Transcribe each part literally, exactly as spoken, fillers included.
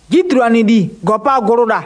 Gitrani di gopa goroda.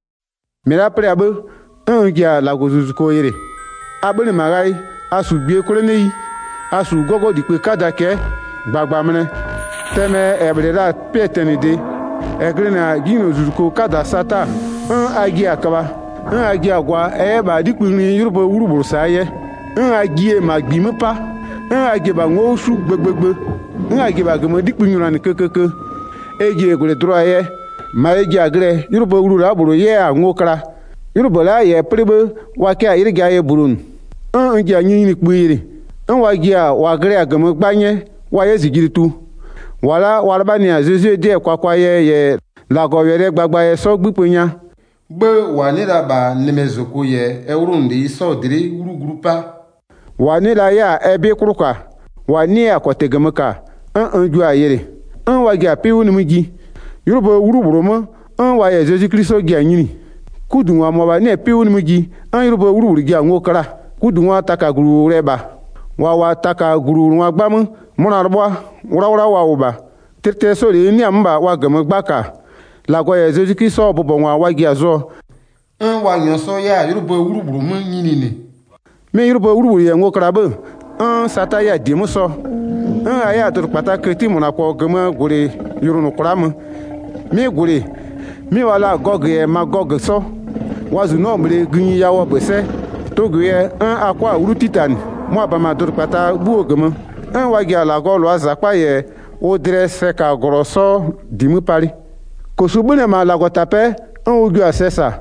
Mera pre abe un gia la gozuzu ko yere. Abe ni magai asu bie koleni asu gogo di pe kada ke gbagba mene. Teme ebreda peteni de. Egrena gino zuko kada sata. Un agi akaba. Un agi agwa e ba di kunni yurubo uruburu saye. Un agi e magbimi pa. Un agi ba ngosu gbegbegbe. Un agi ba gemo di kunyura ni kekeke. Eji egure droye. Ma eji agre yurubo uru aburu ye angokra. Yurubo la ye pribe wake ayiri ga ye burun. Un ngi anyi ni kpiri. Un wagi a wagre agemo gbanye wa ye zigiritu. Wala waraba ni azuzu de kwakwa ye ye la go yere gbagba ye so gbiponya. Gbe wanira ba nemezoko ye ewrundi so diri urugrupa. Wanira ya ebe kuruka. Wani akotegemuka. Un un ju ayere. Un wagi a piwu ni mugi. Yurubo uruburu mo. Un wa ye Jésus Christ gi anyini. Kudunwa mo ba ne piwu ni mugi. Un yurubo uruburu gi angokara. Kudunwa taka guru reba. Wa wa taka guru nwa gbamu. Monarboa wura wa uba. Tirte sori ni amba wa gemu gbaka. La go ye Jésus Christ so bobo nwa wagi azo. Un wa yan so ya yurubo uruburu mo nyini ni. Me yurubo uruburu ye ngokara be. Un sata ya demu so. Un aya to pata kreti mona ko gemu gure yurunu kuramu. Me gure. Mi wala goge ma goge so. Wazu no mbre gunyi ya wo bese. Togo ye un akwa urutitan. Mo ba ma dur pata bu gemu. Un wagi ala golo azakpa ye o dresse ka grosso dimu pari. Kosubune ma la gotape un ugu asesa.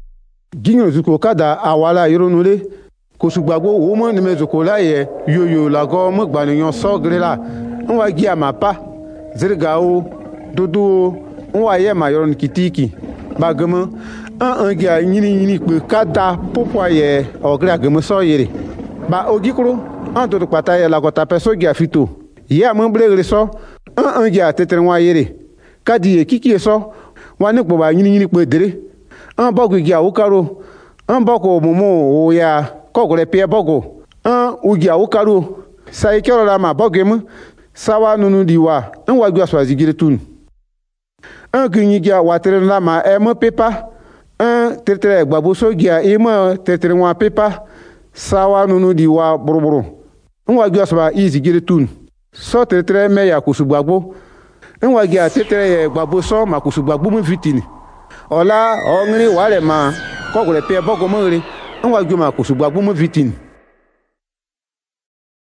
Ginyo zuko kada awala yoronule. Kosugbagbo wo mo ni mezuko la ye yoyo la go mo gbaniyan so grela. Un wagi amapa zirgao dodo un waye ma yoron kitiki. Bagemo un un gia nyini nyini pe kada popo ye ogre agemo so yere. Ba ogikuru an to pata ya la gota peso gi afito ya mo blegre so an an ja tetere wa yere kadi e kiki so wa ni po ba yin yin pe dere an bogu gi awukaro an boko momo o ya kokore pe bogo an ugi awukaro sai kero la ma bogem sawa nunu diwa an wa gwa so zigire tun an ginyi gi awatere la ma e mo pepa an tetere gbabo so gi a e mo tetere wa pepa sawa nunu diwa buruburu. Nwa gi asaba izi gire tun. So tetere me ya kusugbagbo. Nwa gi atetere ye gbagbo so ma kusugbagbo mu fitini. Ola ongri wale ma kokore pe bogo mo re. Nwa gi ma kusugbagbo mu fitini.